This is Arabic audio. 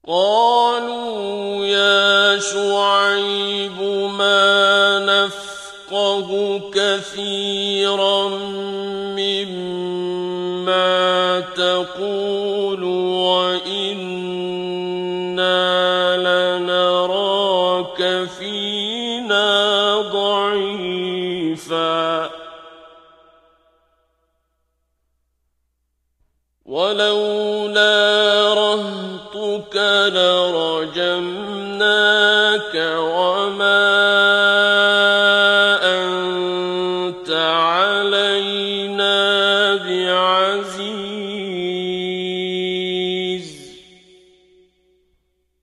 قالوا يا شعيب ما نفقه كثيرا مما تقول وإنا لنراك فينا ضعيفا ولولا رهطك لرجمناك